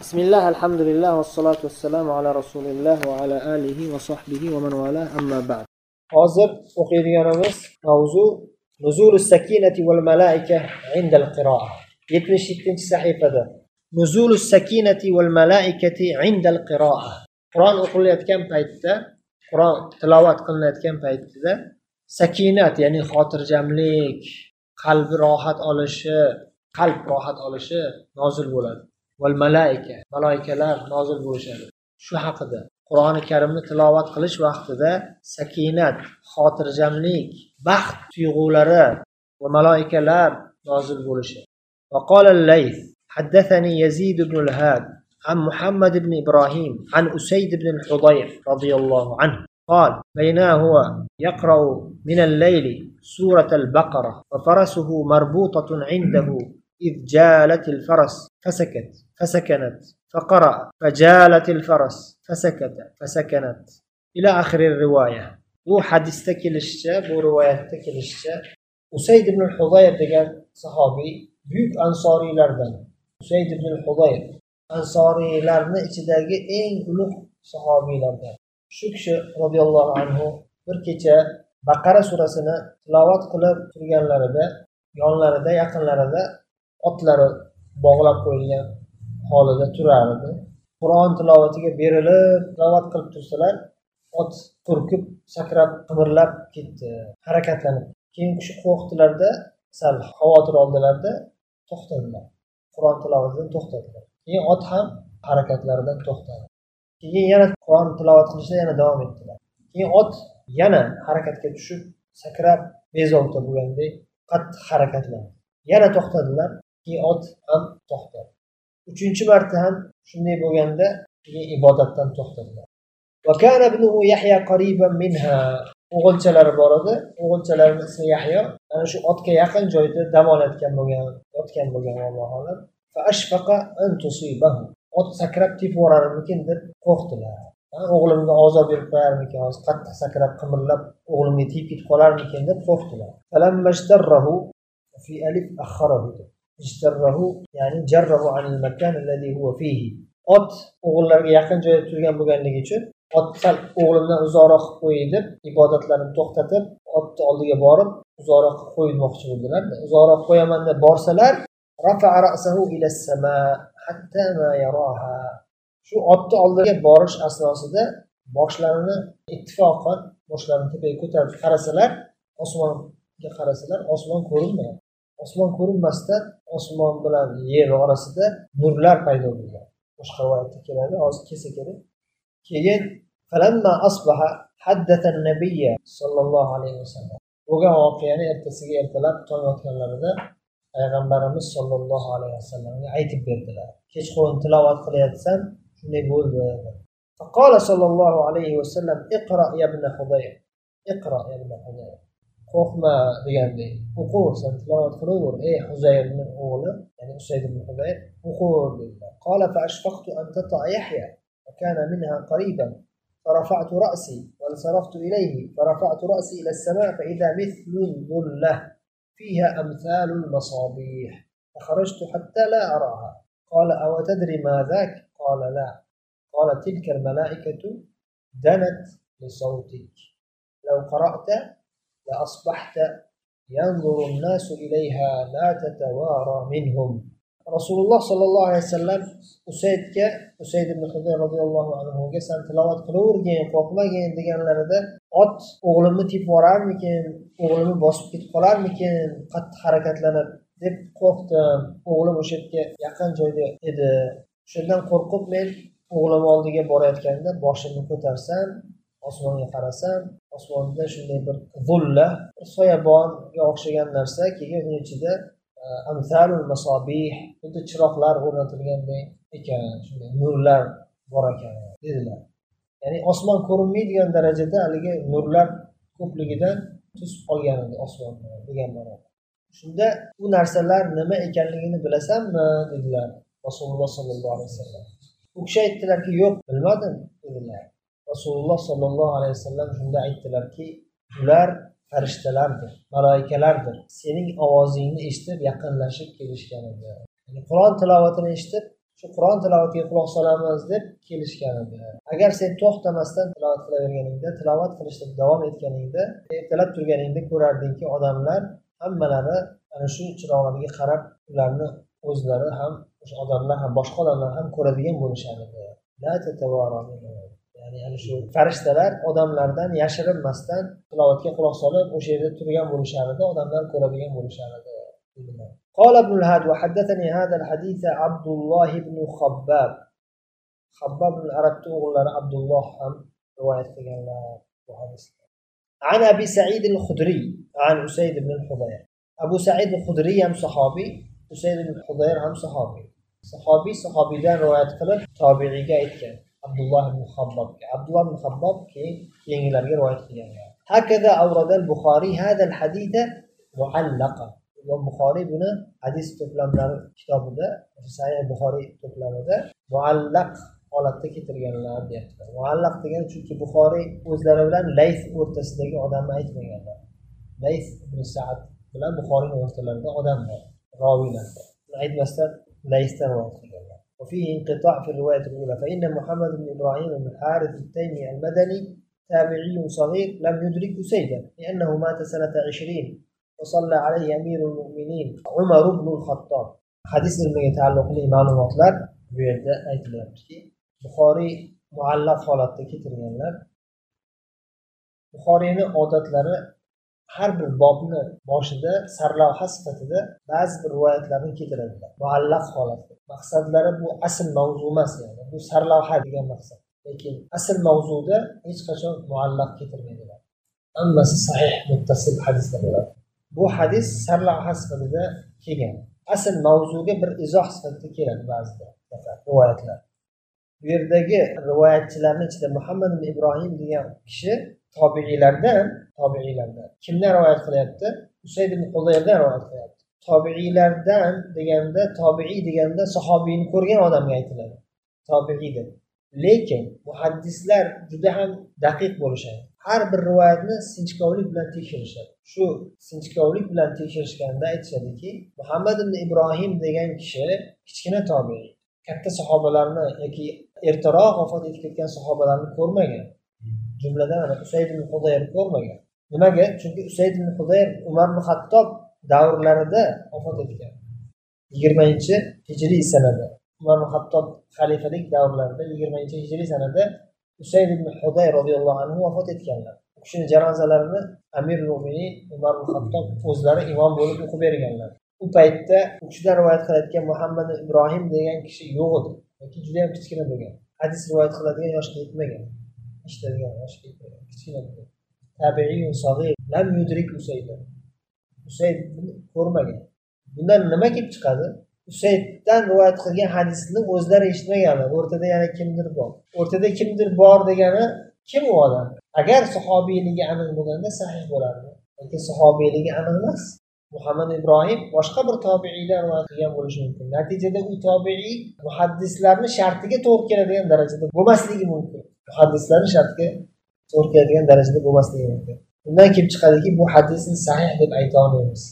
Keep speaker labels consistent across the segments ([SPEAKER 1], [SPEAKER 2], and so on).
[SPEAKER 1] Bismillah, alhamdulillah, vassalatu vassalamu ala rasulillah va ala alihi va sahbihi va man wala, amma ba'd. Hozir o'qiydiganimiz mavzu Nuzulus sakinati wal malaika inda al-qiro'a. 72-sahifada Nuzulus sakinati wal malaikati inda al-qiro'a. Qur'on o'qilayotgan paytda, Qur'on tilovat qilinayotgan paytda sakinat, ya'ni xotirjamlik, qalb rohat olishi nozil bo'ladi. Val malaika, malaikalar nozil bo'lishadi. Shu haqida Qur'oni Karimni tilovat qilish vaqtida sakinat, xotirjamlik, baxt tuyg'ulari va malaikalar nozil bo'lishadi. Va qala al-Layth haddathani Yazid ibn al-Had عن محمد بن إبراهيم عن أسيد بن الحضير رضي الله عنه قال بينما هو يقرأ من الليل سورة البقرة وفرسه مربوطة عنده إذ جالت الفرس فسكنت فقرأ فجالت الفرس فسكنت إلى آخر الرواية. Bu hadisda kelishicha, bu rivoyatda kelishicha Usayd ibn al-Hudayr degan sahobiy buyuk ansoriylardan. Usayd ibn al-Hudayr ansoriylarni ichidagi eng ulug' sahobiylardan. Shu kishi radhiyallohu anhu bir kecha Baqara surasini tilovat qilib turganlarida, yonlarida, yaqinlarida otlari bog'lab qo'yilgan holida turar edi. Qur'on tilovatiga berilib tilovat qilib tursalar, ot qo'rqib, sakrab, qimirlab ketdi, harakatlanib. Keyin kishi qo'rqdilarda, sal xavotir oldilarda, to'xtadilar. Qur'on tilovatidan to'xtadilar. Keyin ot ham harakatlaridan to'xtadi. Keyin yana Qur'on tilovat qilishda yana davom etdilar. Keyin ot yana harakatga tushib, sakrab, bezovta bo'lgandek qattiq harakatlandi. Yana to'xtadilar. Keyin ot ham to'xtadi. Uchinchi marta ham shunday bo'lganda keyin ibodatdan to'xtadilar. Va kana ibnuhu Yahya qariban minha. O'g'ilchalari bor edi. O'g'ilchalarining ismi Yahyo. Ana shu otga yaqin joyda dam olayotgan bo'lgan, yotgan bo'lgan Allohlar. Fa ashfaqa an tusibahu. Ot sakrab tepib yuborarmikin deb qo'rqdilar. O'g'limga azob berib qo'yarmikin, hozir qattiq sakrab qimirlab o'g'limga tegib ketib qolarmikin deb qo'rqdilar. Falammastarrahu fi alif akharahu. Ijtarrahu ya'ni jarrahu anil makan alladhi huwa fihi. Ot o'g'illarga yaqin joyda turgan bo'lganligi uchun ot sal o'g'limdan uzoqroq qo'yay deb ibodatlarini to'xtatib, otni oldiga borib uzoqroq qo'ymoqchi bo'ldilar. Uzoqroq qo'yaman deb borsalar, rafa'a ra'sahu ila as-sama hatta ma yaraha. Shu otni oldiga borish asnosida boshlarini ittifoqan boshlarini tepaga ko'tarib qarasalar, osmonga qarasalar, osmon ko'rinmaydi. Osmon ko'rinmasdan osmon bilan yer orasida nurlar paydo bo'lgan. Boshqa rivoyatda keladi, hozir kelsa kerak. Keyin falamma asbaha haddatha an-nabiy sallallohu alayhi vasallam. Bo'lgan voqeani ertasiga ertalab tong otganlarida payg'ambarimiz sallallohu alayhi vasallamga aytib berdilar. Kechqurun tilovat qilyapsam, shunday bo'ldi. Faqala sallallohu alayhi vasallam iqra ya ibn Hudayr. Iqra ya ibn Hudayr. Qo'rqma degandek, o'qi, sen tilovat qilaver, ey Huzayrning o'g'li, ya'ni Usayd ibn Hudayr, o'qi dedilar. Qala fa ashfaqtu an tata Yahya wa kana minha qariban فرفعت رأسي وانصرفت إليه فرفعت رأسي إلى السماء فإذا مثل الظلة فيها أمثال المصابيح فخرجت حتى لا أراها. قال أو تدري ما ذاك؟ قال لا. قال تلك الملائكة دنت لصوتك لو قرأت لأصبحت ينظر الناس إليها لا تتوارى منهم. Rasululloh sallallohu alayhi vasallam Usayd ibn Hudayr radhiyallohu anhu ga san tilovat qilavergin, qo'rqmagin deganlarida ot o'g'limni tepib yuborarmikin, o'g'limni bosib ketib qolarmikin, qattiq harakatlanib deb qo'rqdim. O'g'lim o'sha yerga yaqin joyda edi. Shundan qo'rqib men o'g'lim oldiga borayotganda boshimni ko'tarsam, osmonga qarasam, osmonda shunday bir zulla, soyabonga o'xshagan narsa, keyin uning ichida amsalul masabih, xuddi chiroqlar o'rnatilgandek ekan, shunday nurlar bor ekan dedilar. Ya'ni osmon ko'rinmaydigan darajada haligi nurlar ko'pligidan to'sib qolgan edi osmon degan ma'noda. Shunda bu narsalar nima ekanligini bilasanmi dedilar Rasululloh sallallohu alayhi vasallam. U kishi aytdilarki, yo'q, bilmadim dedilar. Rasululloh sallallohu alayhi vasallam shunda aytdilarki, ular farishtalardir, malaikalardir. Sening ovozingni eshitib yaqinlashib kelishgan edi. Qur'on tilovatini eshitib shu Qur'on tilovatiga quloq solamiz deb kelishgan edi. Agar sen to'xtamasdan tilovat qilaverganingda, tilovat qilishda davom etganingda, ertalab turganingda ko'rardingki, odamlar hammalari ana shu chiroqlarga qarab, ularni o'zlari ham, o'sha odamlar ham, boshqa odamlar ham ko'radigan bo'lishar edi. La tatawara. Ya'ni ana shu farishtalar odamlardan yashirinmasdan tilovatga quloq solib, o'sha yerda turgan bo'lishar edi, odamlar ko'radigan bo'lishar edi. قال ابن الهاد وحدثني هذا الحديث عبد الله بن خباب. خباب بن الأرد ولا عبد الله هم رواية عن أبي سعيد الخدري عن أسيد بن الحضير. أبو سعيد الخدري هم صحابي، أسيد بن الحضير هم صحابي دان رواية قلب تابعي قايد كان عبد الله بن خباب. عبد الله بن خباب كي ينقل رواية قيام. هكذا أورد البخاري هذا الحديث معلقا. Buxoriy buni hadis to'plamlari kitobida, Sahih Buxoriy to'plamida muallaq holatda keltirganlar deyapti. Muallaq degani chunki Buxoriy o'zlari bilan Layth o'rtasidagi odamni aytmaganlar. Layth ibn Sa'd bilan Buxoriyning o'rtalarida odamlar, roviylar. Aytmasdan Laythdan rivoyat qilganlar. وفيه انقطاع في الرواية الأولى فإن محمد بن إبراهيم بن الحارث التيمي المدني تابعي صغير لم يدرك أسيدا لأنه مات سنة 20 وصلى عليه أمير المؤمنين عمر بن الخطاب. حديث ilmiga taalluqli ma'lumotlar bu yerda aytilyaptiki, Buxoriy muallaq holatda keltirganlar. Buxoriyning odatlari har bir bobni boshida sarlavha sifatida ba'zi bir rivoyatlarni keltiradilar. Muallaq holatda. Maqsadlari bu asl mavzu emas, ya'ni bu sarlavha degan maqsad. Lekin asl mavzuda hech qachon muallaq keltirmaydilar. Hammasi sahih muttasil hadislar bo'ladi. Bu hadis sarlavha sifatida kelgan. Asl mavzuga bir izoh sifatida keladi ba'zida rivoyatlar. Bu yerdagi rivoyatchilarning ichida Muhammad ibn Ibrohim degan kishi tobiiylardan kimlar rivoyat qilyapti? Usayd ibn Hudayrdan rivoyat qilyapti. Tobiiylardan deganda sahobiyni ko'rgan odamga aytiladi. Tobiiy deb. Lekin muhaddislar juda ham daqiq bo'lishadi. Har bir rivoyatni sinchkovlik bilan tekshirishadi. Shu sinchkovlik bilan tekshirishganda aytishadiki, Muhammad ibn Ibrohim degan kishi kichkina tobiiy, katta sahobalarni yoki ertaroq vafot etib ketgan sahobalarni ko'rmagan. Jumladan Usayd ibn Hudayr ko'rmagan. Nimaga? Chunki Usayd ibn Hudayr Umar ibn Xattob davrlarida vafot etgan. 20-hijriy sanada. Umar ibn Xattob xalifalik davrlarida 20-hijriy sanada Usayd ibn Hudayr radhiyallohu anhu vafot etganlar. U kishining janozalarini Amirul Mu'minin Umar ibn Xattob o'zlari imom bo'lib o'qib berganlar. U paytda u kishidan rivoyat qilayotgan Muhammad Ibrohim degan kishi yo'q edi. Yoki juda ham kichkina bo'lgan. Hadis rivoyat qiladigan yoshga yetmagan. Eshitadigan yoshga yetmagan. Kichkina bo'lgan. Tabi'iyun sag'ir lam yudrik Usayd. Usayd ko'rmagan. Bundan nima kelib chiqadi? Usayddan rivoyat qilgan hadisni o'zlari eshitmaganlar. O'rtada yana kimdir bor. O'rtada kimdir bor degani kim u odam? Agar sahobiyligi aniq bo'lganda sahih bo'lardi. Lekin sahobiyligi aniq emas. Muhammad Ibrohim boshqa bir tobiiydan rivoyat qilgan bo'lishi mumkin. Natijada u tobiiy muhaddislarning shartiga to'g'ri keladigan darajada bo'lmasligi mumkin. Muhaddislarning shartiga to'g'ri keladigan darajada bo'lmasligi mumkin. Bundan kelib chiqadiki, bu hadisni sahih deb ayta olmaymiz.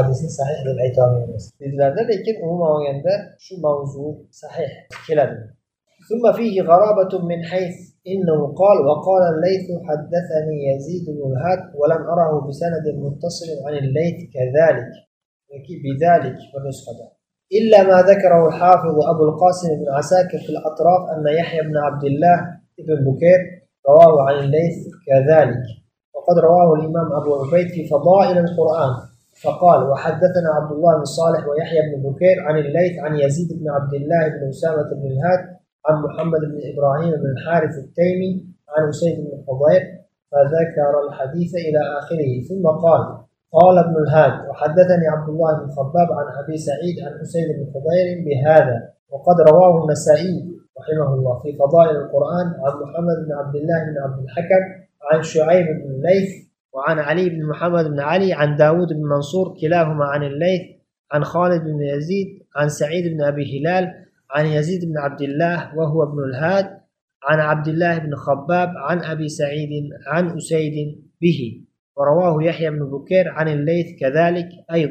[SPEAKER 1] Dedilarda, lekin umuman olganda shu mavzu sahih keladi. ثم فيه غرابة من حيث إنه قال وقال الليث حدثني يزيد بن الهاد ولم أره بسند متصل عن الليث كذلك بذلك بالنسخة إلا ما ذكره الحافظ أبو القاسم بن عساكر في الأطراف أن يحيى بن عبد الله بن بكير رواه عن الليث كذلك. وقد رواه الإمام أبو عبيد في فضائل القرآن فقال وحدثنا عبد الله بن صالح ويحيى بن بكير عن الليث عن يزيد بن عبد الله بن أسامة بن الهاد عن محمد بن إبراهيم بن الحارث التيمي عن أسيد بن حضير فذكر الحديث إلى آخره ثم قال ابن الهاد وحدثني عبد الله بن خباب عن أبي سعيد عن أسيد بن حضير بهذا وقد رواه النسائي رحمه الله في فضائل القرآن عن محمد بن عبد الله بن عبد الحكم عن شعيب بن الليث وعن علي بن محمد بن علي عن داود بن منصور كلاهما عن الليث عن خالد بن يزيد عن سعيد بن أبي هلال عن يزيد بن عبد الله وهو ابن الهاد عن عبد الله بن خباب عن أبي سعيد عن أسيد به ورواه يحيى بن بكير عن الليث كذلك أيضا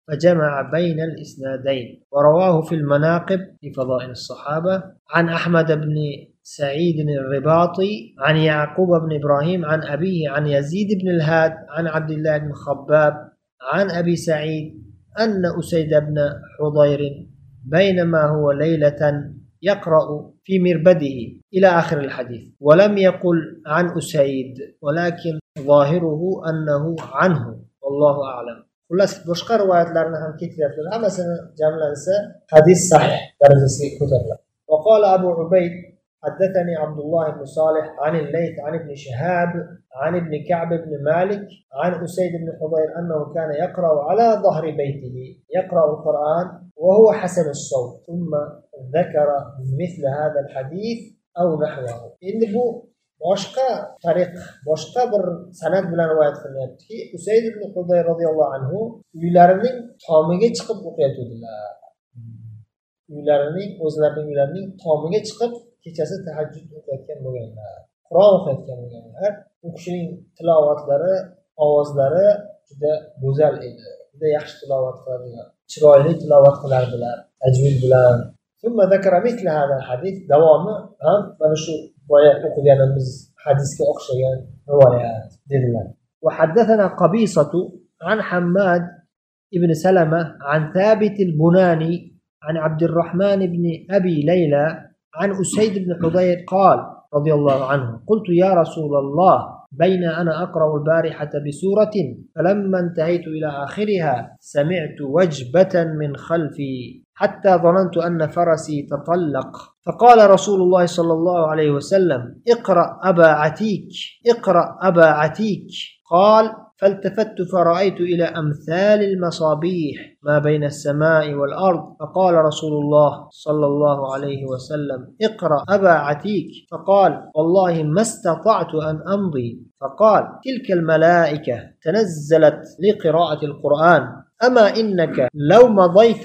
[SPEAKER 1] فجمع بين الإسنادين. ورواه في المناقب في فضائل الصحابة عن أحمد بن سعيد الرباطي عن يعقوب بن إبراهيم عن أبيه عن يزيد بن الهاد عن عبد الله بن خباب عن أبي سعيد أن أسيد بن حضير بينما هو ليلة يقرأ في مربده إلى آخر الحديث، ولم يقل عن أسيد ولكن ظاهره أنه عنه والله أعلم. خلاص boshqa rivoyatlarni ham keltiryaptilar, hammasini jamlansa hadis sahih darajasiga ko'tariladi. وقال أبو عبيد حدثني عبد الله بن صالح عن الليث عن ابن شهاب عن ابن كعب بن مالك عن أسيد بن حضير أنه كان يقرأ على ظهر بيته يقرأ القرآن وهو حسن الصوت، ثم ذكر مثل هذا الحديث أو نحوه. endi bu boshqa tariq, boshqa bir sanad bilan rivoyat qilyaptiki, Usayd ibn Hudayr radhiyallohu anhu uylarining tomiga chiqib o'qiyotganlar. O'zlarining uylarining tomiga chiqib kechasi tahajjud o'qiyotgan bo'lganlar, Qur'on o'qiyotgan bo'lganlar. U kishining tilovatlari, ovozlari juda go'zal edi, juda yaxshi tilovat qiladilar, chiroyli tilovat qilardilar tajvid bilan. Thumma zakara mithla hada hadis, davomi ham mana shu boya o'qiganimiz hadisga o'xshagan rivoyat dedilar. Wa haddathana Qabisatu an Hammad ibn Salama an Thabit al-Bunani an Abdurrahman ibn Abi Layla عن أسيد بن حضير قال رضي الله عنه قلت يا رسول الله بين أنا أقرأ البارحة بسورة فلما انتهيت إلى آخرها سمعت وجبة من خلفي حتى ظننت أن فرسي تطلق، فقال رسول الله صلى الله عليه وسلم اقرأ أبا عتيك اقرأ أبا عتيك. قال فالتفت فرأيت إلى أمثال المصابيح ما بين السماء والأرض، فقال رسول الله صلى الله عليه وسلم اقرأ أبا عتيك، فقال والله ما استطعت أن أمضي، فقال تلك الملائكة تنزلت لقراءة القرآن، أما إنك لو مضيت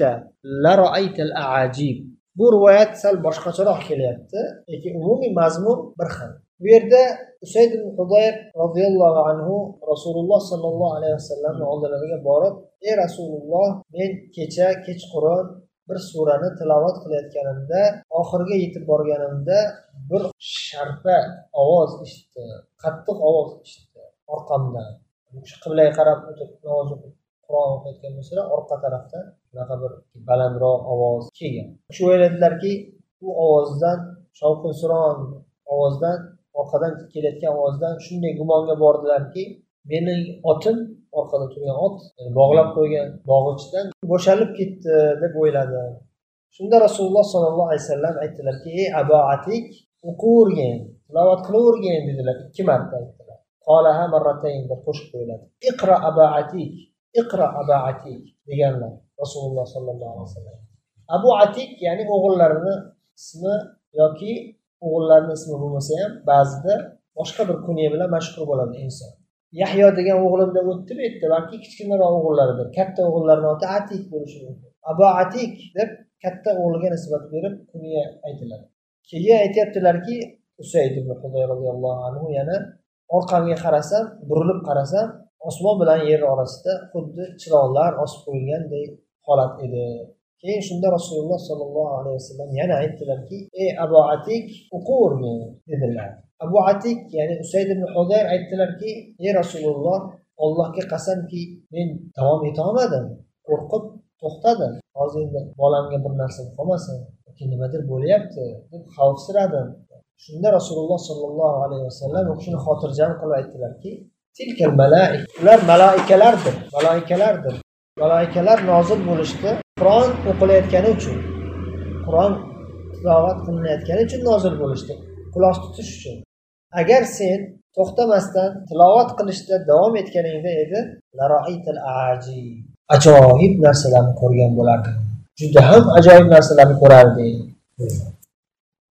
[SPEAKER 1] لرأيت الأعاجيب. Bu rivoyat sal boshqacharoq kelyapti, lekin umumiy mazmun bir xil. Bu yerda Usayd ibn Hudayr radhiyallohu anhu Rasululloh sallallohu alayhi vasallamning oldilariga borib, ey Rasululloh, men kechqurun bir surani tilovat qilayotganimda, oxiriga yetib borganimda bir sharpa ovoz eshitdim, qattiq ovoz eshitdim orqamdan. Qiblaga qarab o'tib namoz o'qib Qur'on o'qiyotgan bo'lsalar, orqa tarafdan shunaqa bir balandroq ovoz kelgan. Shu o'yladilarki, bu ovozdan, shovqin-suron ovozdan, orqadan kelayotgan ovozdan shunday gumonga bordilarki, mening otim, orqada turgan ot, bog'lab qo'ygan bog'ichdan bo'shalib ketdi deb o'yladi. Shunda Rasululloh sollallohu alayhi vasallam aytdilarki, ey Abu Atik, o'qiyvergin, tilovat qilavergin dedilar, 2 marta aytdilar. Qolaha marratayn deb qo'shib qo'yiladi. Iqra Abu Atik, iqra Abu Atik deganlar Rasululloh sollallohu alayhi vasallam. Abu Atik ya'ni o'g'illarini ismi yoki o'g'illarning ismi bo'lmasa ham ba'zida boshqa bir kunye bilan mashhur bo'ladi inson. Yahyo degan o'g'lim deb o'tdi bu yerda, balki kichkinaroq o'g'illaridir. Katta o'g'illarning oti Atik bo'lishi mumkin. Abu Atik deb katta o'g'liga nisbat berib kunye aytiladi. Keyin aytayaptilarki, Usayd ibn Hudayr radhiyallohu anhu yana orqamga qarasam, burilib qarasam, osmon bilan yer orasida xuddi chiroqlar osib qo'yilgandek holat edi. Keyin shunda Rasululloh sollallohu alayhi vasallam yana aytdilarki, ey Abu Atik, o'qiyvergin dedilar. Abu Atik ya'ni Usayd ibn Hudayr aytdilarki, ey Rasululloh, Allohga qasamki, men davom eta olmadim, qo'rqib to'xtadim. Hozir endi bolamga bir narsa bo'lmasin, nimadir bo'lyapti deb xavfsiradim. Shunda Rasululloh sollallohu alayhi vasallam u kishini xotirjam qilib aytdilarki, tilkal malaik, ular malaikalardir, malaikalardir. Malaikalar nozil bo'lishdi Qur'on o'qilayotgani uchun, Qur'on tilovat qilinayotgani uchun nozil bo'lishdi, quloq tutish uchun. Agar sen to'xtamasdan tilovat qilishda davom etganingda edi, la ra'aytal ajib, ajoyib narsalarni ko'rgan bo'larding. Juda ham ajoyib narsalarni ko'rarding.